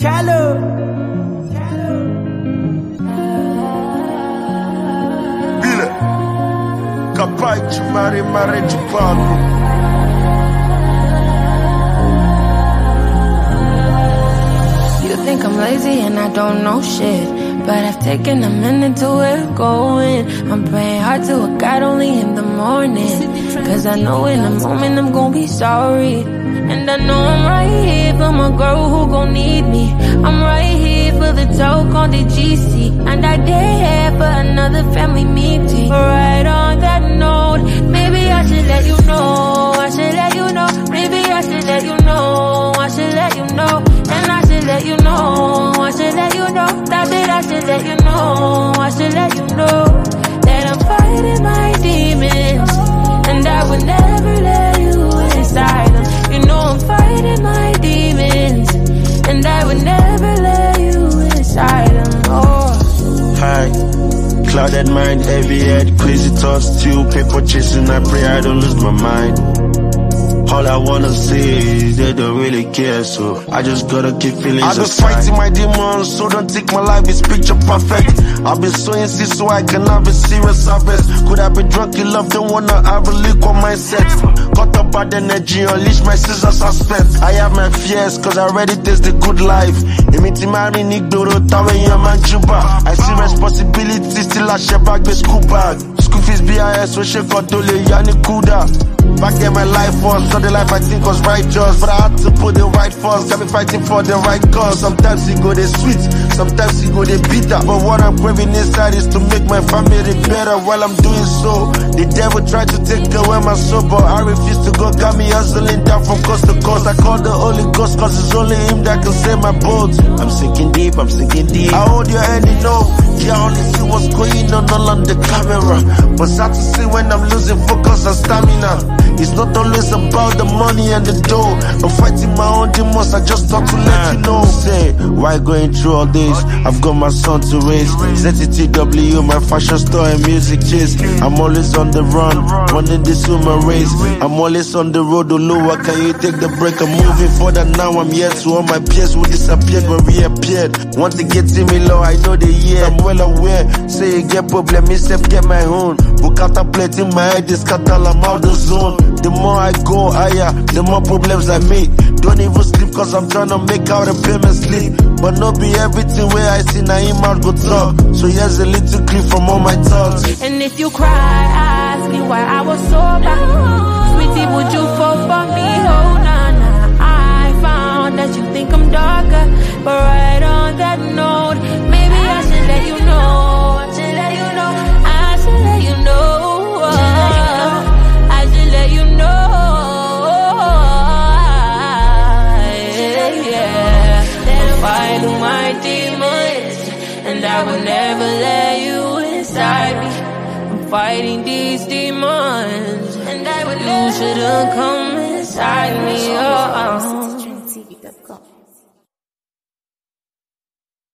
Bile, capaz de mare de pago. You think I'm lazy and I don't know shit, but I've taken a minute to where I'm going. I'm praying hard to a God only in the morning, cause I know in a moment I'm gonna be sorry. And I know I'm right here for my girl who gon' need me. I'm right here for the talk on the GC, and I dare for another family meeting. Right on that note, maybe I should let you know, I should let you know. Maybe I should let you know, I should let you know. And I should let you know, I should let you know. That I should let you know, I should let you know that I'm fighting my demons, and I would never let you inside them. You know I'm fighting my demons, and I would never let you inside them. Oh. Hi, clouded mind, heavy head, crazy thoughts, still paper chasing. I pray I don't lose my mind. All I wanna say is they don't really care, so I just gotta keep feeling. I've been fighting my demons, so don't take my life, it's picture perfect. I've been sowing seeds so I can have a serious harvest. Could I be drunk in love, don't wanna have a liquor mindset. Cut up bad energy, unleash my scissors suspect. I have my fears, cause I already taste the good life. I see responsibility, still I share back the school bag. School fees BIS, so she got dole, yani kuda. Back then my life was, so the life I think was righteous, but I had to put the right first, got me fighting for the right cause. Sometimes it go they sweet, sometimes it go they bitter, but what I'm craving inside is to make my family better. While I'm doing so, the devil tried to take away my soul, but I refuse to go, got me hustling down from coast to coast. I call the Holy Ghost, cause it's only him that can save my boat. I'm sinking deep, I'm sinking deep. I hold your hand, you know, yeah, I only see what's going on all on the camera, but sad to see when I'm losing focus and stamina. It's not always about the money and the dough. I'm fighting my own demons, I just thought to let you know. Say, why going through all this? I've got my son to raise. ZTTW, my fashion store and music chase. I'm always on the run, running this human race. I'm always on the road, Oluwa, can you take the break? I'm moving further now, I'm here to all my peers who disappeared when we appeared. Want to get to me low, I know they hear. I'm well aware, say you get problem, me self get my own. Book out a plate in my head, this cattle, I'm out the zone. The more I go higher, the more problems I make. Don't even sleep cause I'm trying to make out a payment slip. But no be everything where I see now him out go talk. So here's a little clip from all my thoughts. And if you cry, ask me why I was sober. Sweetie, would you fall for me? Oh, nah, nah. I found that you think I'm darker, but right on that note, maybe I should let you know. I should let you know. I should let you know. Fighting my demons, and I will never let you inside me. I'm fighting these demons, and I would you shouldn't come inside me. Oh.